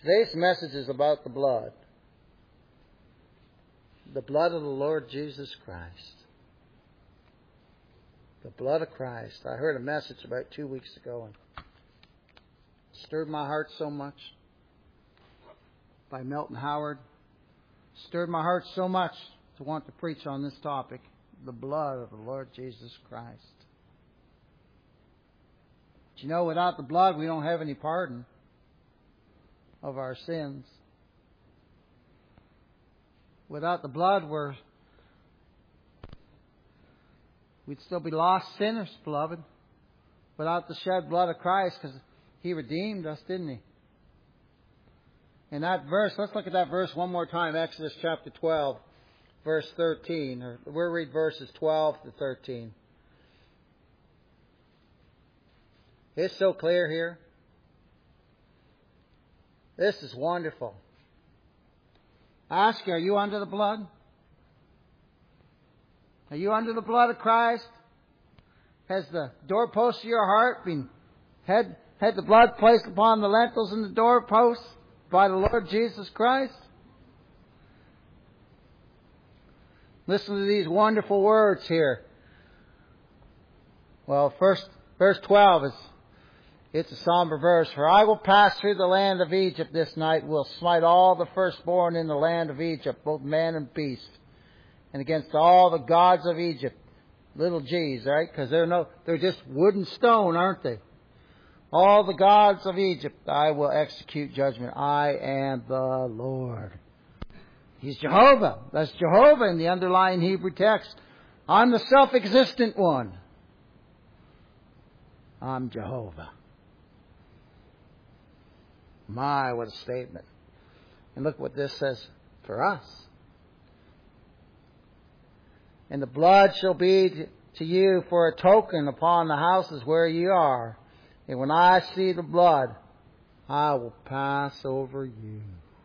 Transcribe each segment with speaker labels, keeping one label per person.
Speaker 1: Today's message is about the blood. The blood of the Lord Jesus Christ. The blood of Christ. I heard a message about 2 weeks ago and it stirred my heart so much. By Milton Howard. Stirred my heart so much to want to preach on this topic. The blood of the Lord Jesus Christ. But you know, without the blood we don't have any pardon of our sins. Without the blood we'd still be lost sinners, beloved. Without the shed blood of Christ, because He redeemed us, didn't He? In that verse, let's look at that verse one more time. Exodus chapter 12, verse 13. Or we'll read verses 12 to 13. It's so clear here. This is wonderful. I ask you, are you under the blood? Are you under the blood of Christ? Has the doorpost of your heart had the blood placed upon the lintels and the doorposts by the Lord Jesus Christ? Listen to these wonderful words here. Well, first, verse 12 it's a somber verse. For I will pass through the land of Egypt this night, will smite all the firstborn in the land of Egypt, both man and beast, and against all the gods of Egypt. Little g's, right? Because they're just wood and stone, aren't they? All the gods of Egypt I will execute judgment. I am the Lord. He's Jehovah. That's Jehovah in the underlying Hebrew text. I'm the self-existent one. I'm Jehovah. My, what a statement. And look what this says for us. And the blood shall be to you for a token upon the houses where you are. And when I see the blood, I will pass over you.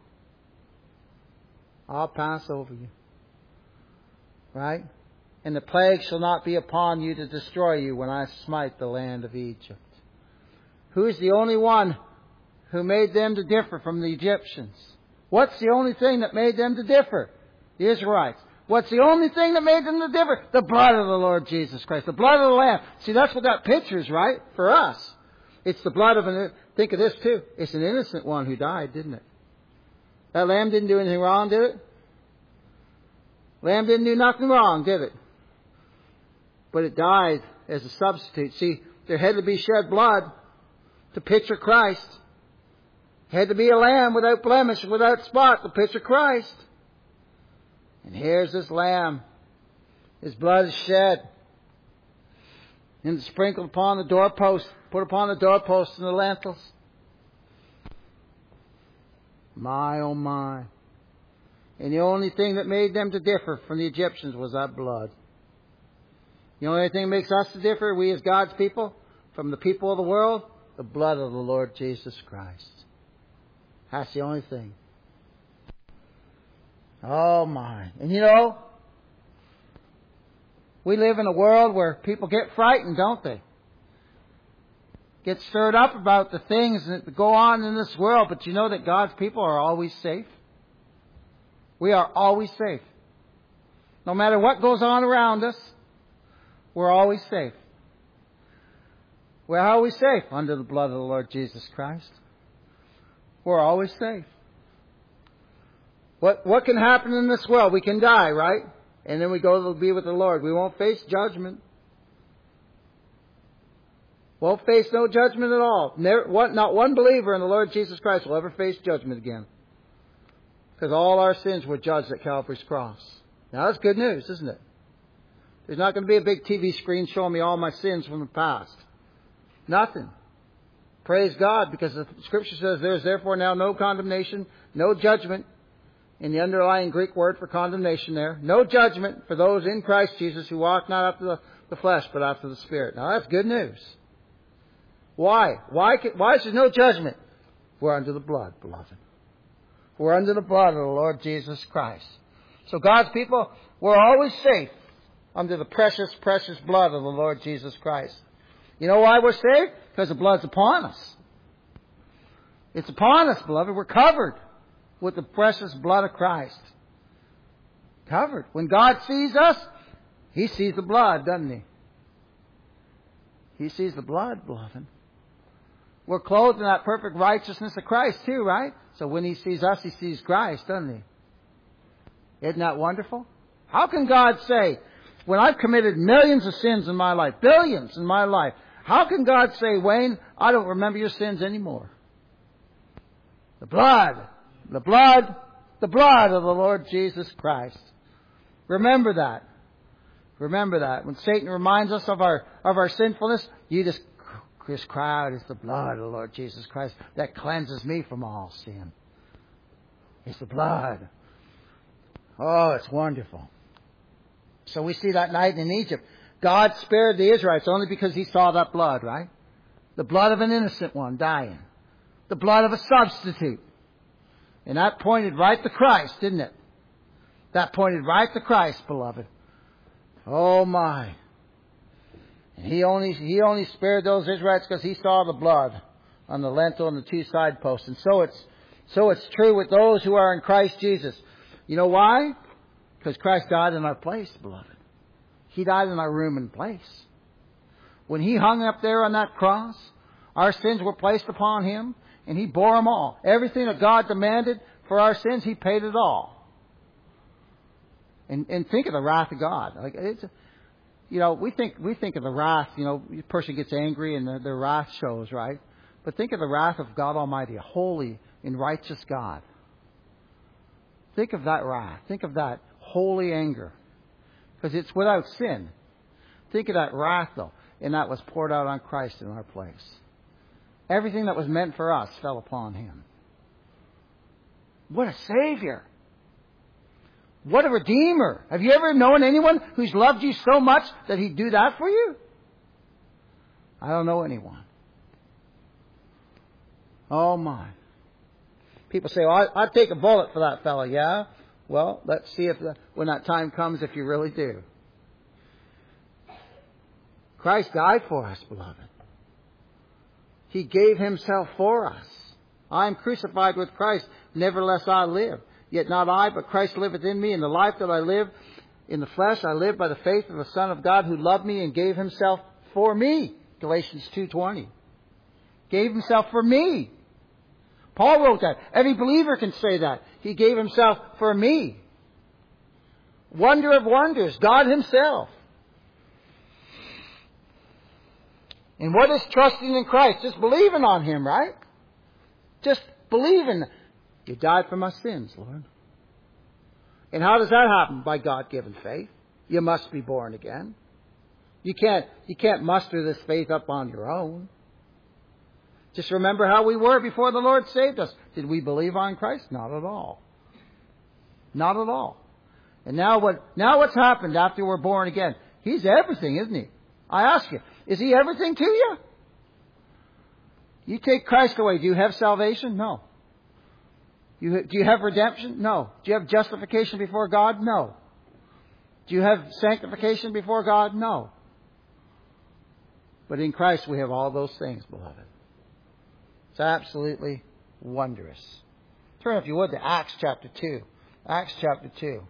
Speaker 1: I'll pass over you. Right? And the plague shall not be upon you to destroy you when I smite the land of Egypt. Who is the only one who made them to differ from the Egyptians? What's the only thing that made them to differ? The Israelites. What's the only thing that made them to differ? The blood of the Lord Jesus Christ. The blood of the Lamb. See, that's what that pictures, right? For us. It's the blood of think of this too. It's an innocent one who died, didn't it? That lamb didn't do anything wrong, did it? Lamb didn't do nothing wrong, did it? But it died as a substitute. See, there had to be shed blood to picture Christ. It had to be a lamb without blemish, without spot to picture Christ. And here's this lamb. His blood is shed. And sprinkled upon the doorpost. Put upon the doorposts and the lintels. My, oh my. And the only thing that made them to differ from the Egyptians was that blood. The only thing that makes us to differ, we as God's people, from the people of the world, the blood of the Lord Jesus Christ. That's the only thing. Oh my. And you know, we live in a world where people get frightened, don't they? Get stirred up about the things that go on in this world. But you know that God's people are always safe? We are always safe. No matter what goes on around us, we're always safe. We're always safe under the blood of the Lord Jesus Christ. We're always safe. What can happen in this world? We can die, right? And then we go to be with the Lord. We won't face judgment. Won't face no judgment at all. Not one believer in the Lord Jesus Christ will ever face judgment again. Because all our sins were judged at Calvary's cross. Now that's good news, isn't it? There's not going to be a big TV screen showing me all my sins from the past. Nothing. Praise God, because the Scripture says there is therefore now no condemnation, no judgment. In the underlying Greek word for condemnation there. No judgment for those in Christ Jesus who walk not after the flesh, but after the Spirit. Now that's good news. Why? Why is there no judgment? We're under the blood, beloved. We're under the blood of the Lord Jesus Christ. So God's people, we're always safe under the precious, precious blood of the Lord Jesus Christ. You know why we're safe? Because the blood's upon us. It's upon us, beloved. We're covered with the precious blood of Christ. Covered. When God sees us, He sees the blood, doesn't He? He sees the blood, beloved. We're clothed in that perfect righteousness of Christ too, right? So when He sees us, He sees Christ, doesn't He? Isn't that wonderful? How can God say, when I've committed millions of sins in my life, billions in my life, how can God say, Wayne, I don't remember your sins anymore? The blood of the Lord Jesus Christ. Remember that. Remember that. When Satan reminds us of our sinfulness, you just cry out, it's the blood of the Lord Jesus Christ that cleanses me from all sin. It's the blood. Oh, it's wonderful. So we see that night in Egypt. God spared the Israelites only because He saw that blood, right? The blood of an innocent one dying. The blood of a substitute. And that pointed right to Christ, didn't it? That pointed right to Christ, beloved. Oh my. And He only spared those Israelites because He saw the blood on the lintel and the two side posts. And so it's true with those who are in Christ Jesus. You know why? Because Christ died in our place, beloved. He died in our room and place. When He hung up there on that cross, our sins were placed upon Him, and He bore them all. Everything that God demanded for our sins, He paid it all. And think of the wrath of God. Like it's, we think of the wrath. A person gets angry and their wrath shows, right? But think of the wrath of God Almighty, a holy and righteous God. Think of that wrath. Think of that holy anger. Because it's without sin. Think of that wrath, though. And that was poured out on Christ in our place. Everything that was meant for us fell upon Him. What a Savior. What a Redeemer. Have you ever known anyone who's loved you so much that He'd do that for you? I don't know anyone. Oh my. People say, well, I'd take a bullet for that fellow. Yeah? Well, let's see if when that time comes, if you really do. Christ died for us, beloved. He gave Himself for us. I am crucified with Christ, nevertheless I live. Yet not I, but Christ liveth in me. And the life that I live in the flesh, I live by the faith of the Son of God who loved me and gave Himself for me. Galatians 2:20. Gave Himself for me. Paul wrote that. Every believer can say that. He gave Himself for me. Wonder of wonders. God Himself. And what is trusting in Christ? Just believing on Him, right? Just believing. You died for my sins, Lord. And how does that happen? By God-given faith. You must be born again. You can't muster this faith up on your own. Just remember how we were before the Lord saved us. Did we believe on Christ? Not at all. Not at all. And now what's happened after we're born again? He's everything, isn't He? I ask you, is He everything to you? You take Christ away, do you have salvation? No. Do you have redemption? No. Do you have justification before God? No. Do you have sanctification before God? No. But in Christ we have all those things, beloved. It's absolutely wondrous. Turn, if you would, to Acts chapter 2. Acts chapter 2.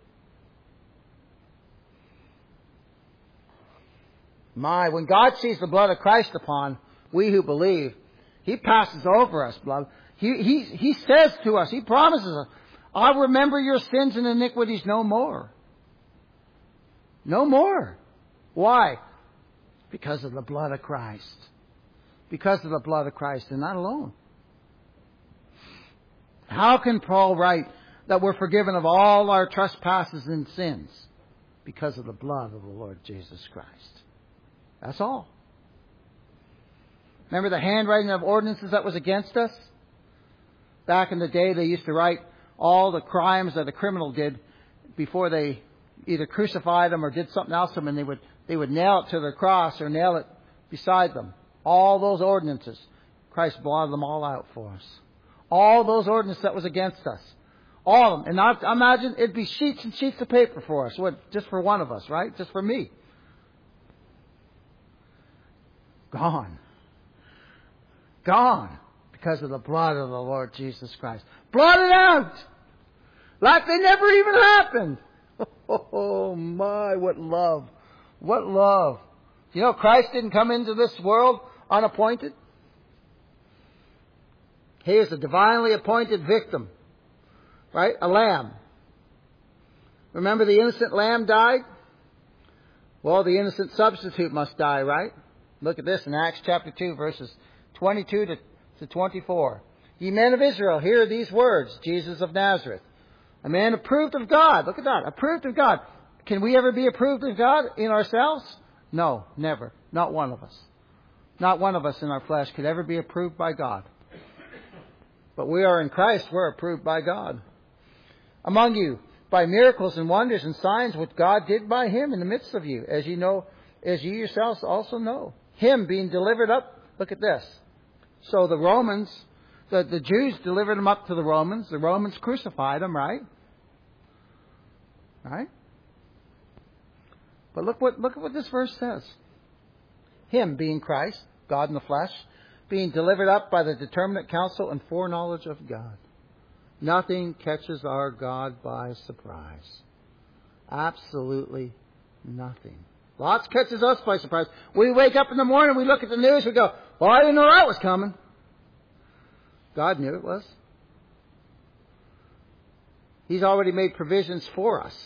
Speaker 1: When God sees the blood of Christ upon we who believe, He passes over us, beloved. He says to us, He promises us, I'll remember your sins and iniquities no more. No more. Why? Because of the blood of Christ. Because of the blood of Christ, and not alone. How can Paul write that we're forgiven of all our trespasses and sins? Because of the blood of the Lord Jesus Christ. That's all. Remember the handwriting of ordinances that was against us? Back in the day, they used to write all the crimes that a criminal did before they either crucified them or did something else to them, and they would nail it to their cross or nail it beside them. All those ordinances, Christ blotted them all out for us. All those ordinances that was against us. All of them. And I imagine it'd be sheets and sheets of paper for us. Just for one of us, right? Just for me. Gone. Gone. Because of the blood of the Lord Jesus Christ. Blotted out! Like they never even happened. Oh my, what love. What love. You know, Christ didn't come into this world unappointed. He is a divinely appointed victim. Right? A lamb. Remember the innocent lamb died? Well, the innocent substitute must die, right? Look at this in Acts chapter 2, verses 22 to 24. Ye men of Israel, hear these words, Jesus of Nazareth. A man approved of God. Look at that. Approved of God. Can we ever be approved of God in ourselves? No, never. Not one of us. Not one of us in our flesh could ever be approved by God. But we are in Christ. We're approved by God. Among you, by miracles and wonders and signs which God did by Him in the midst of you, as ye yourselves also know. Him being delivered up. Look at this. So the Romans, the Jews delivered Him up to the Romans. The Romans crucified Him, right? Right? But look what this verse says. Him being Christ, God in the flesh, being delivered up by the determinate counsel and foreknowledge of God. Nothing catches our God by surprise. Absolutely nothing. Lots catches us by surprise. We wake up in the morning, we look at the news, we go, well, I didn't know that was coming. God knew it was. He's already made provisions for us.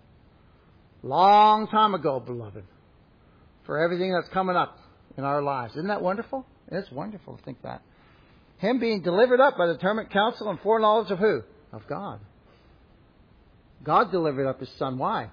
Speaker 1: Long time ago, beloved. For everything that's coming up in our lives. Isn't that wonderful? It's wonderful to think that. Him being delivered up by the determinate counsel and foreknowledge of who? Of God. God delivered up His Son. Why?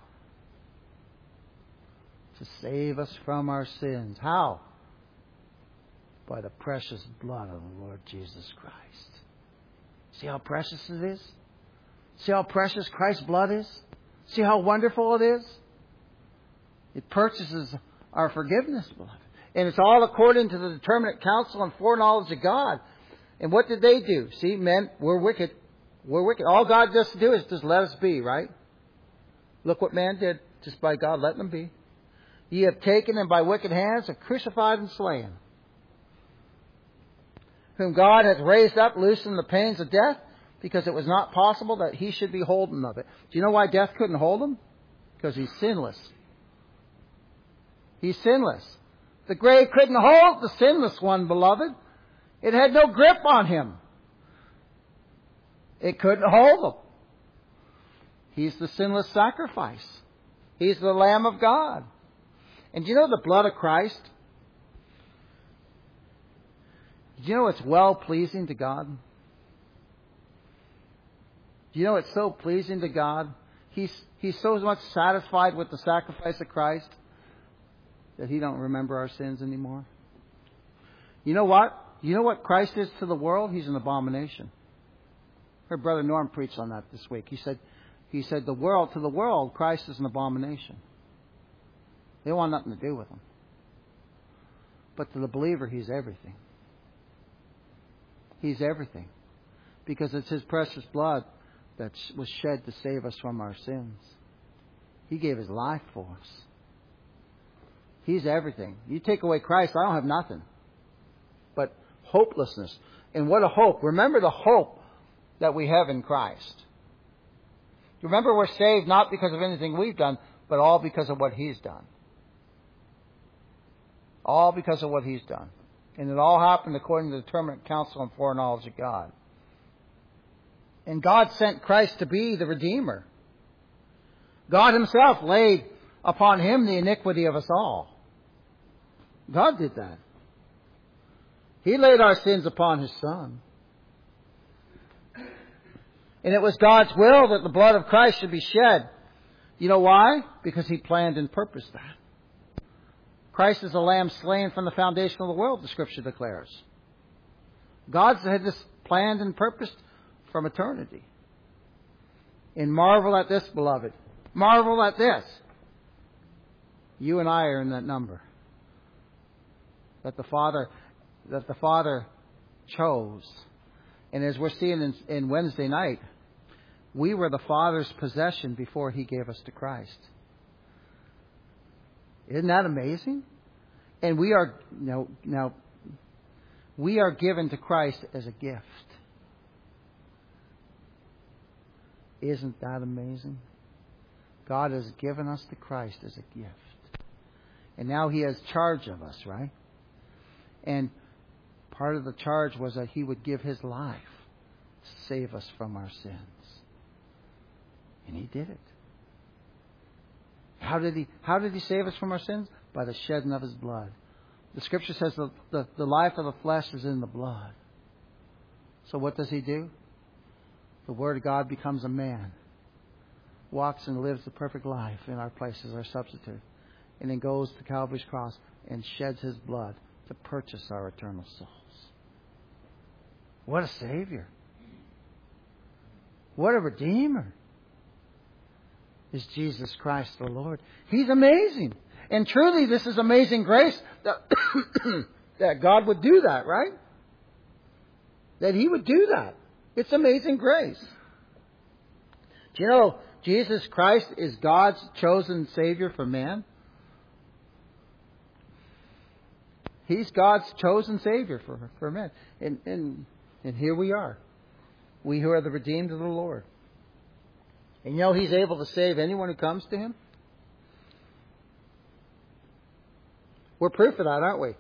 Speaker 1: To save us from our sins. How? By the precious blood of the Lord Jesus Christ. See how precious it is? See how precious Christ's blood is? See how wonderful it is? It purchases our forgiveness, beloved. And it's all according to the determinate counsel and foreknowledge of God. And what did they do? See, men, we're wicked. We're wicked. All God does to do is just let us be, right? Look what man did just by God letting them be. Ye have taken and by wicked hands have crucified and slain. Whom God hath raised up, loosened the pains of death, because it was not possible that He should be holden of it. Do you know why death couldn't hold Him? Because He's sinless. He's sinless. The grave couldn't hold the sinless one, beloved. It had no grip on Him. It couldn't hold Him. He's the sinless sacrifice. He's the Lamb of God. And do you know the blood of Christ? Do you know it's well-pleasing to God? Do you know it's so pleasing to God? He's so much satisfied with the sacrifice of Christ that He don't remember our sins anymore. You know what? You know what Christ is to the world? He's an abomination. I heard Brother Norm preach on that this week. He said to the world, Christ is an abomination. They want nothing to do with Him. But to the believer, He's everything. He's everything. Because it's His precious blood that was shed to save us from our sins. He gave His life for us. He's everything. You take away Christ, I don't have nothing. But hopelessness. And what a hope. Remember the hope that we have in Christ. Remember we're saved not because of anything we've done, but all because of what He's done. All because of what He's done. And it all happened according to the determinate counsel and foreknowledge of God. And God sent Christ to be the Redeemer. God Himself laid upon Him the iniquity of us all. God did that. He laid our sins upon His Son. And it was God's will that the blood of Christ should be shed. You know why? Because He planned and purposed that. Christ is a lamb slain from the foundation of the world, the Scripture declares. God had this planned and purposed from eternity. And marvel at this, beloved. Marvel at this. You and I are in that number. That the Father chose. And as we're seeing in Wednesday night, we were the Father's possession before He gave us to Christ. Isn't that amazing? And we are now We are given to Christ as a gift. Isn't that amazing? God has given us to Christ as a gift. And now He has charge of us, right? And part of the charge was that He would give His life to save us from our sins. And He did it. How did He save us from our sins? By the shedding of His blood. The Scripture says the life of the flesh is in the blood. So what does He do? The Word of God becomes a man. Walks and lives the perfect life in our place as our substitute. And then goes to Calvary's cross and sheds His blood to purchase our eternal souls. What a Savior. What a Redeemer is Jesus Christ the Lord. He's amazing. And truly this is amazing grace that God would do that, right? That He would do that. It's amazing grace. Do you know Jesus Christ is God's chosen Savior for man? He's God's chosen Savior for men. And here we are. We who are the redeemed of the Lord. And you know He's able to save anyone who comes to Him? We're proof of that, aren't we?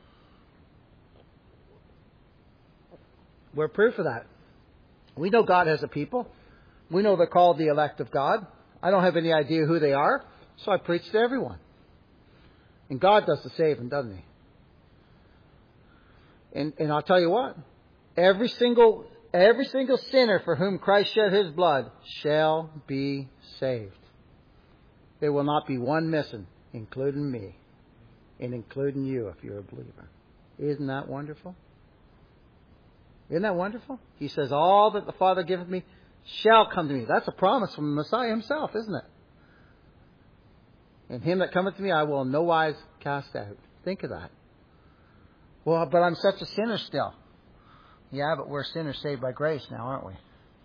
Speaker 1: We're proof of that. We know God has a people. We know they're called the elect of God. I don't have any idea who they are, so I preach to everyone. And God does the saving, doesn't He? And I'll tell you what, every single sinner for whom Christ shed His blood shall be saved. There will not be one missing, including me, and including you if you're a believer. Isn't that wonderful? Isn't that wonderful? He says, all that the Father giveth me shall come to me. That's a promise from the Messiah Himself, isn't it? And him that cometh to me I will in no wise cast out. Think of that. Well, but I'm such a sinner still. Yeah, but we're sinners saved by grace now, aren't we?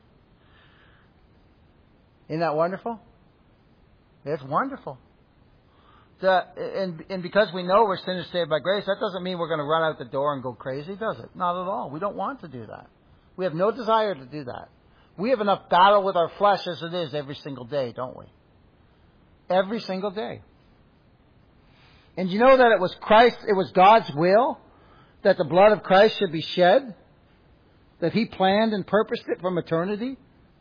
Speaker 1: Isn't that wonderful? It's wonderful. And because we know we're sinners saved by grace, that doesn't mean we're going to run out the door and go crazy, does it? Not at all. We don't want to do that. We have no desire to do that. We have enough battle with our flesh as it is every single day, don't we? Every single day. And you know that it was God's will that the blood of Christ should be shed? That He planned and purposed it from eternity?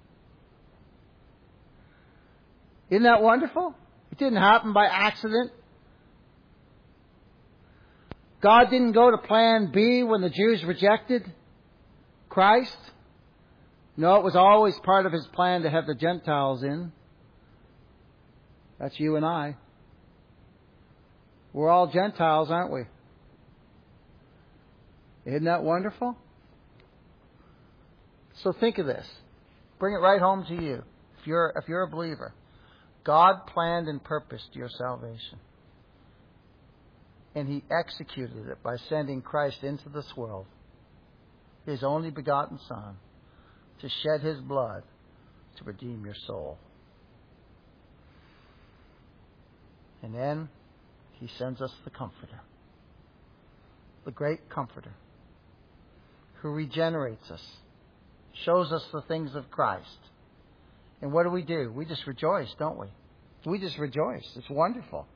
Speaker 1: Isn't that wonderful? It didn't happen by accident. God didn't go to plan B when the Jews rejected Christ. No, it was always part of His plan to have the Gentiles in. That's you and I. We're all Gentiles, aren't we? Isn't that wonderful? So think of this. Bring it right home to you. If you're a believer, God planned and purposed your salvation. And He executed it by sending Christ into this world, His only begotten Son, to shed His blood to redeem your soul. And then He sends us the Comforter, the great Comforter, who regenerates us, shows us the things of Christ. And what do? We just rejoice, don't we? We just rejoice. It's wonderful.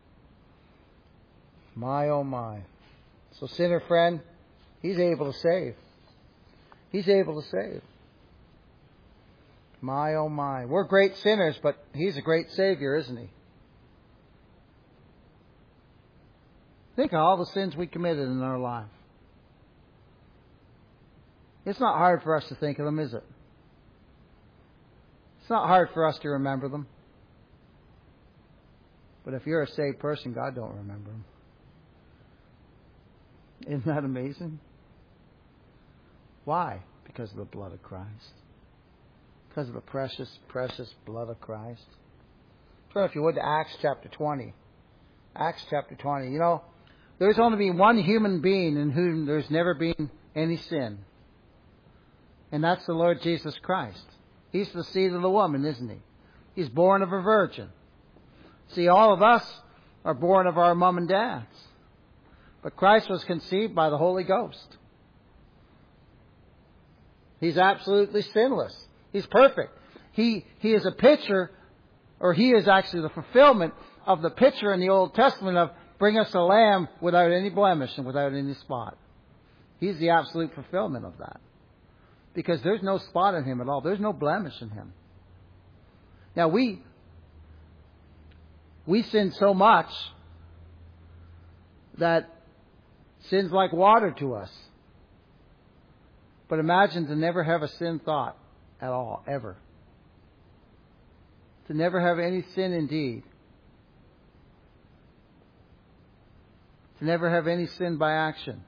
Speaker 1: My, oh my. So sinner friend, He's able to save. He's able to save. My, oh my. We're great sinners, but He's a great Savior, isn't He? Think of all the sins we committed in our life. It's not hard for us to think of them, is it? It's not hard for us to remember them. But if you're a saved person, God don't remember them. Isn't that amazing? Why? Because of the blood of Christ. Because of the precious, precious blood of Christ. Turn, if you would, to Acts chapter 20. Acts chapter 20. You know, there's only been one human being in whom there's never been any sin. And that's the Lord Jesus Christ. He's the seed of the woman, isn't He? He's born of a virgin. See, all of us are born of our mom and dads. But Christ was conceived by the Holy Ghost. He's absolutely sinless. He's perfect. He is a picture, or He is actually the fulfillment of the picture in the Old Testament of bring us a lamb without any blemish and without any spot. He's the absolute fulfillment of that. Because there's no spot in Him at all. There's no blemish in Him. Now we sin so much that sin's like water to us. But imagine to never have a sin thought at all, ever. To never have any sin in deed. To never have any sin by action.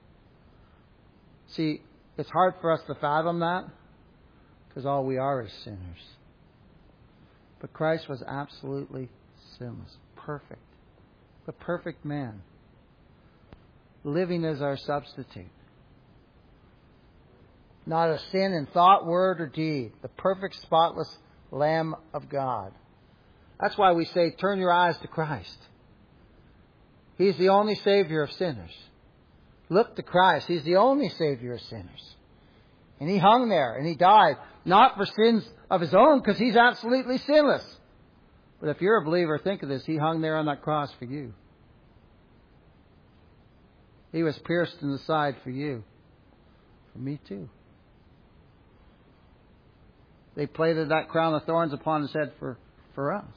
Speaker 1: See, it's hard for us to fathom that because all we are is sinners. But Christ was absolutely sinless, perfect. The perfect man. Living as our substitute. Not a sin in thought, word, or deed. The perfect, spotless Lamb of God. That's why we say, turn your eyes to Christ. He's the only Savior of sinners. Look to Christ. He's the only Savior of sinners. And He hung there and He died, not for sins of His own, because He's absolutely sinless. But if you're a believer, think of this. He hung there on that cross for you. He was pierced in the side for you. For me too. They plaited that crown of thorns upon His head for us.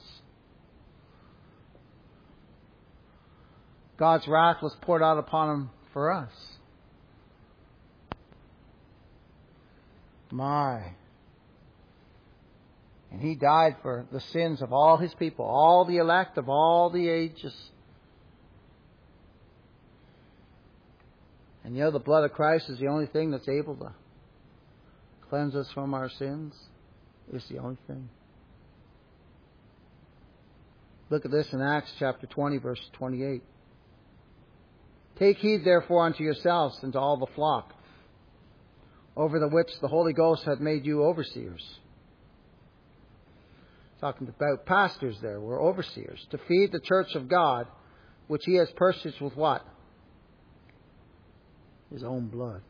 Speaker 1: God's wrath was poured out upon Him for us. My. And He died for the sins of all His people, all the elect of all the ages. And you know, the blood of Christ is the only thing that's able to cleanse us from our sins. It's the only thing. Look at this in Acts chapter 20, verse 28. Take heed therefore unto yourselves and to all the flock, over the which the Holy Ghost hath made you overseers. Talking about pastors there, we're overseers. To feed the church of God, which He has purchased with what? His own blood.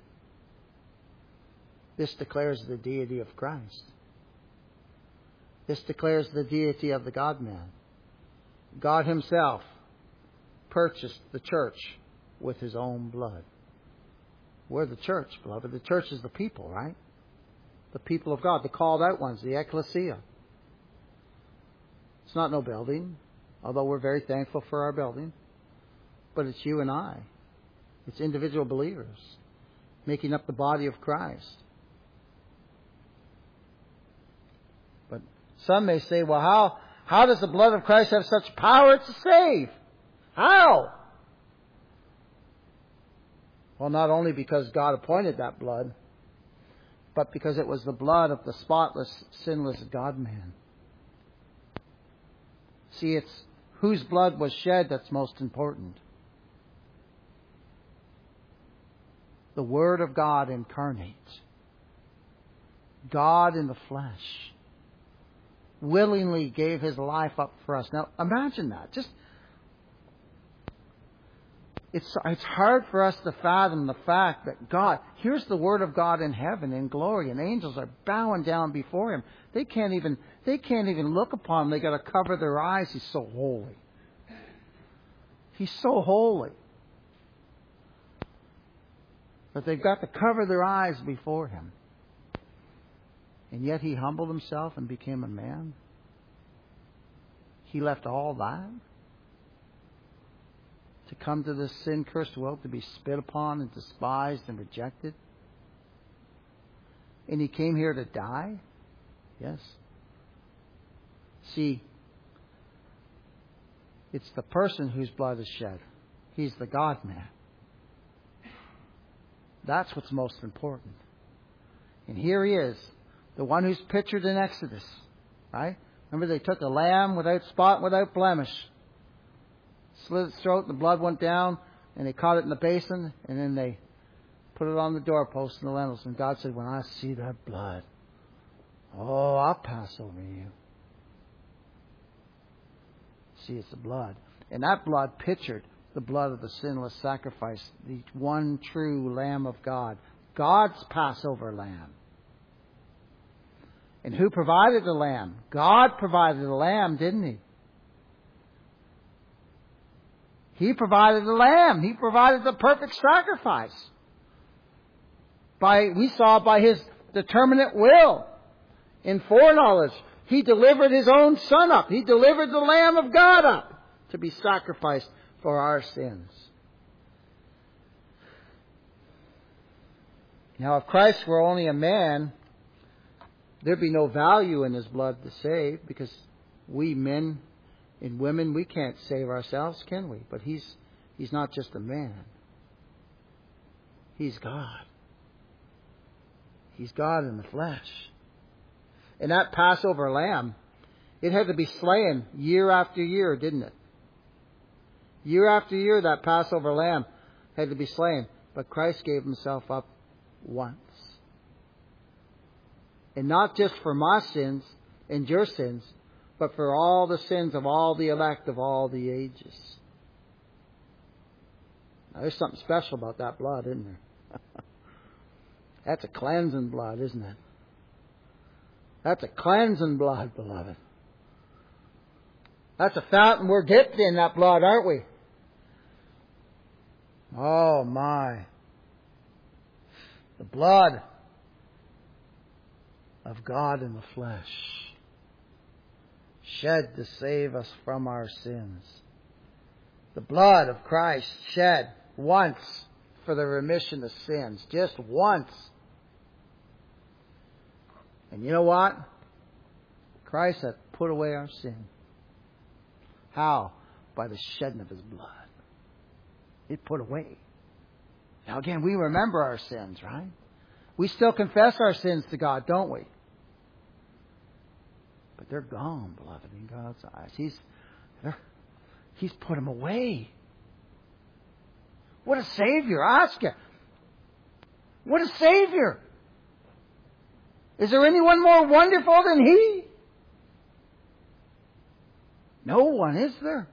Speaker 1: This declares the deity of Christ. This declares the deity of the God-man. God Himself purchased the church with His own blood. We're the church, beloved. The church is the people, right? The people of God, the called out ones, the ecclesia. It's not no building, although we're very thankful for our building. But it's you and I. It's individual believers making up the body of Christ. But some may say, well, how does the blood of Christ have such power to save? How? Well, not only because God appointed that blood, but because it was the blood of the spotless, sinless God-man. See, it's whose blood was shed that's most important. The Word of God incarnate. God in the flesh. Willingly gave His life up for us. Now, imagine that. It's hard for us to fathom the fact that God, here's the Word of God in heaven, in glory, and angels are bowing down before Him. They can't even look upon Him. They got to cover their eyes. He's so holy. He's so holy. But they've got to cover their eyes before Him. And yet He humbled Himself and became a man. He left all that to come to this sin-cursed world, to be spit upon and despised and rejected. And He came here to die? Yes. See, it's the person whose blood is shed. He's the God-man. That's what's most important. And here He is, the one who's pictured in Exodus. Right? Remember, they took a lamb without spot, without blemish. Slit its throat, the blood went down, and they caught it in the basin, and then they put it on the doorpost and the lintels. And God said, when I see that blood, I'll pass over you. See, it's the blood. And that blood pictured the blood of the sinless sacrifice, the one true Lamb of God. God's Passover lamb. And who provided the lamb? God provided the lamb, didn't He? He provided the lamb. He provided the perfect sacrifice. We saw by His determinate will, in foreknowledge, He delivered His own Son up. He delivered the Lamb of God up to be sacrificed for our sins. Now, if Christ were only a man, there'd be no value in His blood to save, because we men and women, we can't save ourselves, can we? But He's not just a man. He's God. He's God in the flesh. And that Passover lamb, it had to be slain year after year, didn't it? Year after year, that Passover lamb had to be slain. But Christ gave Himself up once. And not just for my sins and your sins, but for all the sins of all the elect of all the ages. Now, there's something special about that blood, isn't there? That's a cleansing blood, isn't it? That's a cleansing blood, beloved. That's a fountain we're dipped in, that blood, aren't we? Oh, my. The blood of God in the flesh, shed to save us from our sins. The blood of Christ shed once for the remission of sins. Just once. And you know what? Christ hath put away our sin. How? By the shedding of His blood. It put away. Now again, we remember our sins, right? We still confess our sins to God, don't we? But they're gone, beloved, in God's eyes. He's put them away. What a Savior, I ask you. What a Savior. Is there anyone more wonderful than He? No one, is there?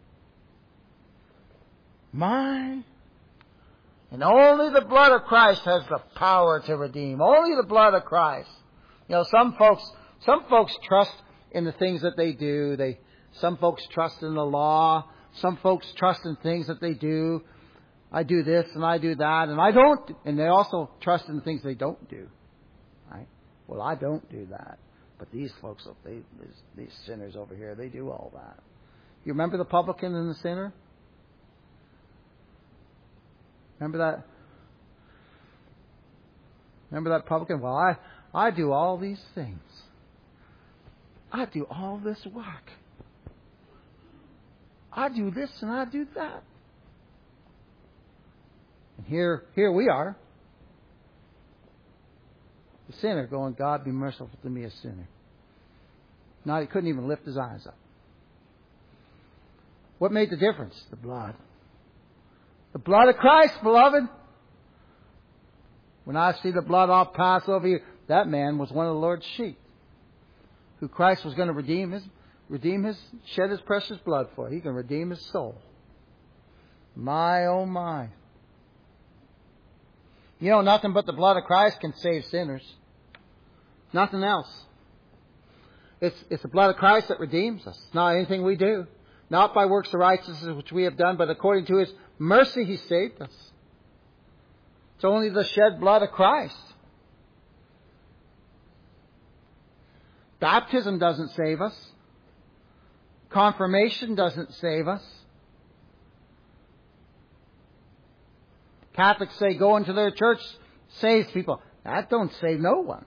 Speaker 1: My. And only the blood of Christ has the power to redeem. Only the blood of Christ. You know, some folks trust in the things that they do. Some folks trust in the law. Some folks trust in things that they do. I do this and I do that and I don't. And they also trust in the things they don't do. Right? Well, I don't do that. But these folks, these sinners over here, they do all that. You remember the publican and the sinner? Remember that? Remember that publican? Well, I do all these things. I do all this work. I do this and I do that. And here we are. The sinner going, God, be merciful to me, a sinner. Now he couldn't even lift his eyes up. What made the difference? The blood. The blood of Christ, beloved. When I see the blood, I'll pass over you. That man was one of the Lord's sheep, who Christ was going to redeem his, shed His precious blood for. He can redeem his soul. My, oh my. You know, nothing but the blood of Christ can save sinners. Nothing else. It's the blood of Christ that redeems us. Not anything we do. Not by works of righteousness which we have done, but according to His mercy He saved us. It's only the shed blood of Christ. Baptism doesn't save us. Confirmation doesn't save us. Catholics say going to their church saves people. That don't save no one.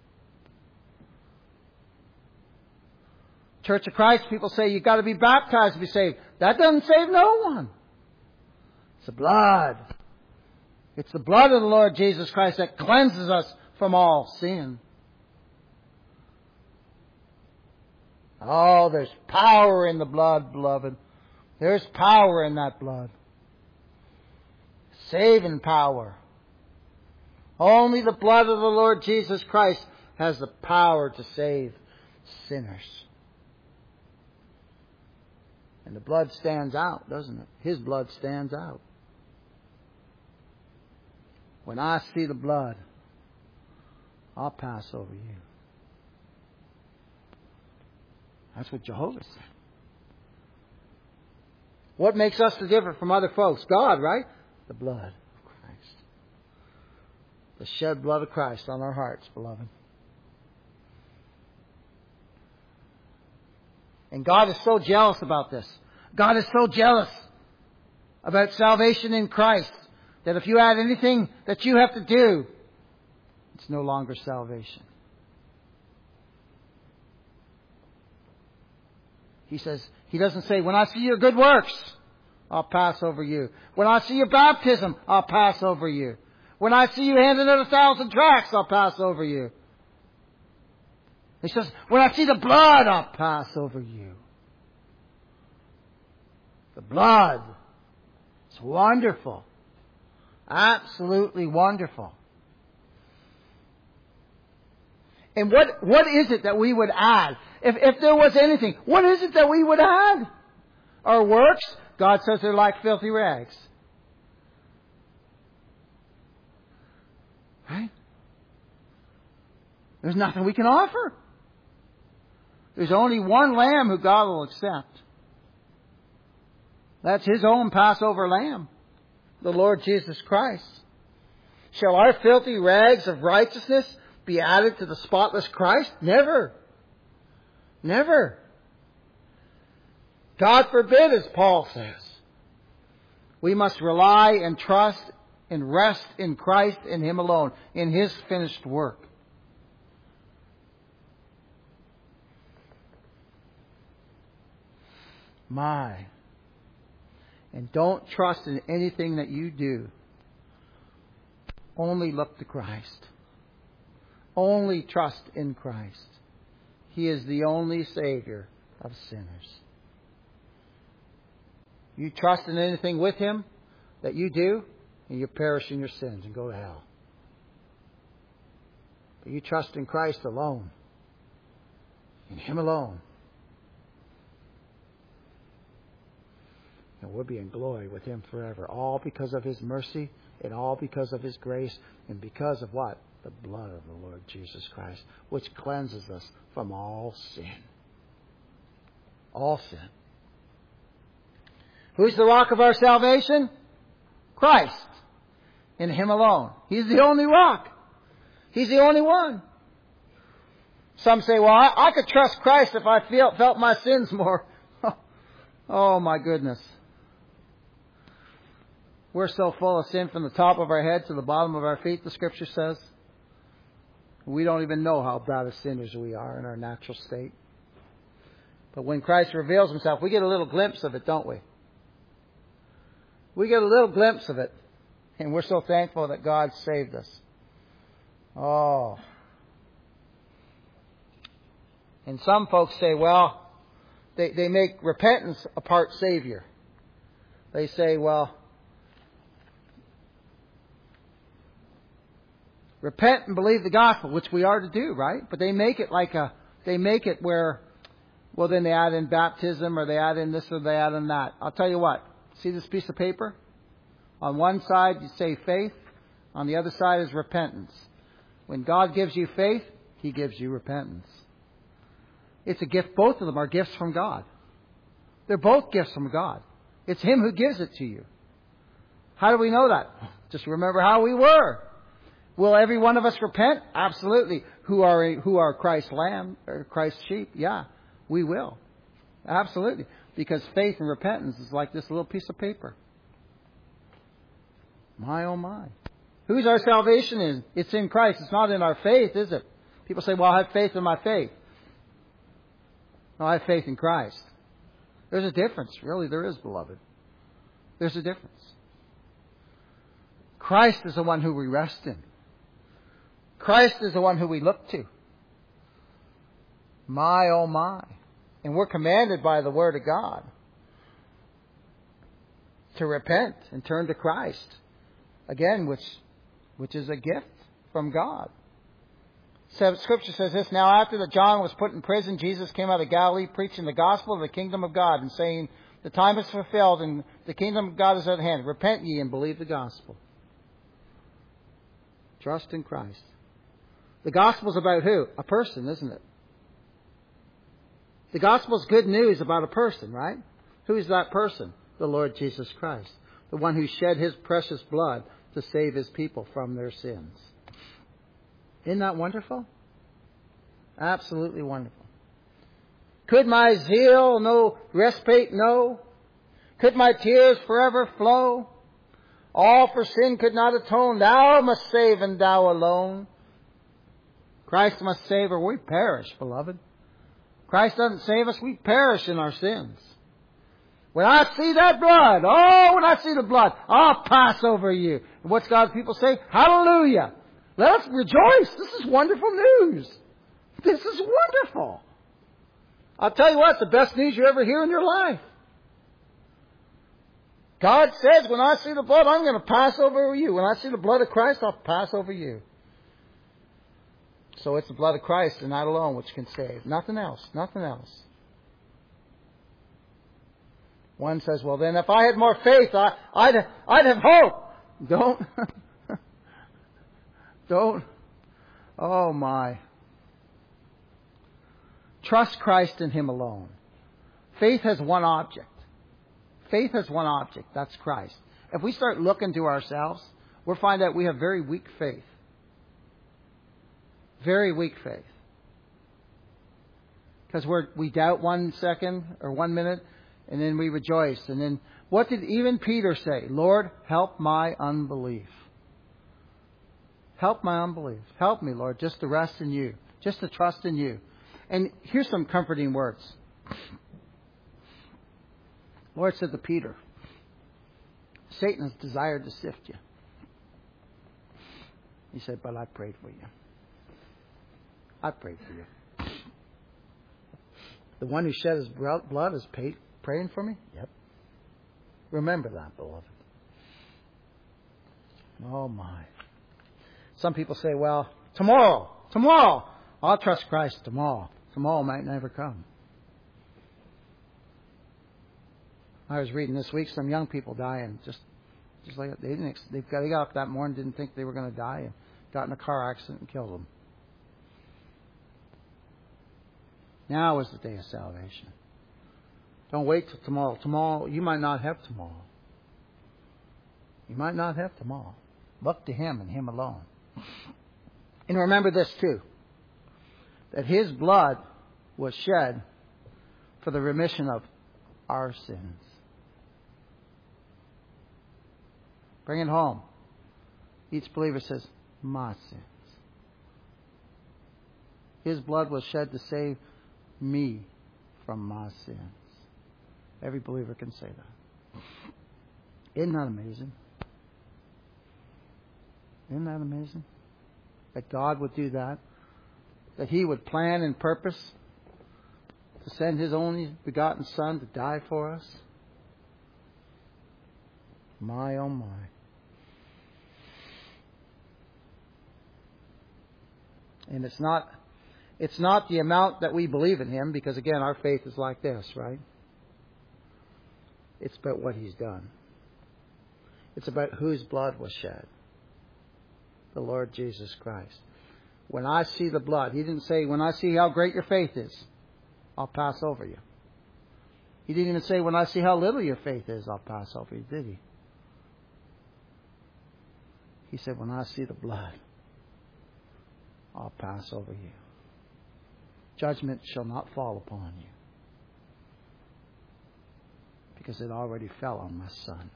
Speaker 1: Church of Christ, people say you've got to be baptized to be saved. That doesn't save no one. It's the blood. It's the blood of the Lord Jesus Christ that cleanses us from all sin. Oh, there's power in the blood, beloved. There's power in that blood. Saving power. Only the blood of the Lord Jesus Christ has the power to save sinners. And the blood stands out, doesn't it? His blood stands out. When I see the blood, I'll pass over you. That's what Jehovah said. What makes us different from other folks? God, right? The blood of Christ. The shed blood of Christ on our hearts, beloved. And God is so jealous about this. God is so jealous about salvation in Christ that if you add anything that you have to do, it's no longer salvation. He says, He doesn't say, when I see your good works, I'll pass over you. When I see your baptism, I'll pass over you. When I see you handing out 1,000 tracts, I'll pass over you. He says, when I see the blood, I'll pass over you. The blood. It's wonderful. Absolutely wonderful. And what is it that we would add? If there was anything, what is it that we would add? Our works? God says they're like filthy rags. Right? There's nothing we can offer. There's only one lamb who God will accept. That's His own Passover lamb, the Lord Jesus Christ. Shall our filthy rags of righteousness be added to the spotless Christ? Never. Never. God forbid, as Paul says. We must rely and trust and rest in Christ and Him alone, in His finished work. My. And don't trust in anything that you do. Only look to Christ. Only trust in Christ. He is the only Savior of sinners. You trust in anything with Him that you do, and you perish in your sins and go to hell. But you trust in Christ alone. In Him alone. And we'll be in glory with Him forever. All because of His mercy, and all because of His grace, and because of what? The blood of the Lord Jesus Christ, which cleanses us from all sin. All sin. Who's the rock of our salvation? Christ. In Him alone. He's the only rock. He's the only one. Some say, well, I could trust Christ if I felt my sins more. Oh my goodness. We're so full of sin from the top of our head to the bottom of our feet, the Scripture says. We don't even know how bad of sinners we are in our natural state. But when Christ reveals Himself, we get a little glimpse of it, don't we? We get a little glimpse of it. And we're so thankful that God saved us. Oh. And some folks say, well, they make repentance a part Savior. They say, well, repent and believe the gospel, which we are to do, right? But they make it where, well, then they add in baptism, or they add in this, or they add in that. I'll tell you what. See this piece of paper? On one side you say faith. On the other side is repentance. When God gives you faith, He gives you repentance. It's a gift. Both of them are gifts from God. They're both gifts from God. It's Him who gives it to you. How do we know that? Just remember how we were. Will every one of us repent? Absolutely. Who are Christ's lamb or Christ's sheep? Yeah, we will. Absolutely. Because faith and repentance is like this little piece of paper. My, oh my. Who's our salvation in? It's in Christ. It's not in our faith, is it? People say, well, I have faith in my faith. No, I have faith in Christ. There's a difference. Really, there is, beloved. There's a difference. Christ is the one who we rest in. Christ is the one who we look to. My, oh my. And we're commanded by the Word of God to repent and turn to Christ. Again, which is a gift from God. So Scripture says this, now after that John was put in prison, Jesus came out of Galilee preaching the gospel of the kingdom of God and saying, the time is fulfilled and the kingdom of God is at hand. Repent ye and believe the gospel. Trust in Christ. The gospel is about who? A person, isn't it? The gospel is good news about a person, right? Who is that person? The Lord Jesus Christ. The one who shed His precious blood to save His people from their sins. Isn't that wonderful? Absolutely wonderful. Could my zeal no respite know? Could my tears forever flow? All for sin could not atone. Thou must save, and Thou alone. Christ must save, or we perish, beloved. Christ doesn't save us, we perish in our sins. When I see that blood, when I see the blood, I'll pass over you. And what's God's people say? Hallelujah. Let us rejoice. This is wonderful news. This is wonderful. I'll tell you what, the best news you ever hear in your life. God says, when I see the blood, I'm going to pass over you. When I see the blood of Christ, I'll pass over you. So it's the blood of Christ and that alone which can save. Nothing else. Nothing else. One says, well then, if I had more faith, I'd have hope. Don't. Oh my. Trust Christ in Him alone. Faith has one object. Faith has one object. That's Christ. If we start looking to ourselves, we'll find out we have very weak faith. Very weak faith. Because we doubt 1 second or 1 minute, and then we rejoice. And then, what did even Peter say? Lord, help my unbelief. Help my unbelief. Help me, Lord, just to rest in You. Just to trust in You. And here's some comforting words. Lord said to Peter, Satan has desired to sift you. He said, but I prayed for you. I prayed for you. The one who shed His blood is praying for me? Yep. Remember that, beloved. Oh my. Some people say, well, tomorrow, I'll trust Christ tomorrow. Tomorrow might never come. I was reading this week some young people dying just like they got up that morning, didn't think they were going to die, and got in a car accident and killed them. Now is the day of salvation. Don't wait till tomorrow. Tomorrow, you might not have tomorrow. You might not have tomorrow. Look to Him and Him alone. And remember this too, that His blood was shed for the remission of our sins. Bring it home. Each believer says, my sins. His blood was shed to save me from my sins. Every believer can say that. Isn't that amazing? Isn't that amazing? That God would do that? That He would plan and purpose to send His only begotten Son to die for us? My, oh my. And it's not the amount that we believe in Him, because again, our faith is like this, right? It's about what He's done. It's about whose blood was shed. The Lord Jesus Christ. When I see the blood, He didn't say, when I see how great your faith is, I'll pass over you. He didn't even say, when I see how little your faith is, I'll pass over you, did He? He said, when I see the blood, I'll pass over you. Judgment shall not fall upon you, because it already fell on my Son.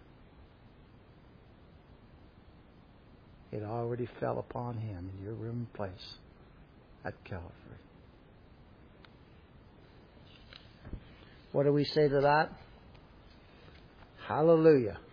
Speaker 1: It already fell upon Him in your room and place at Calvary. What do we say to that? Hallelujah.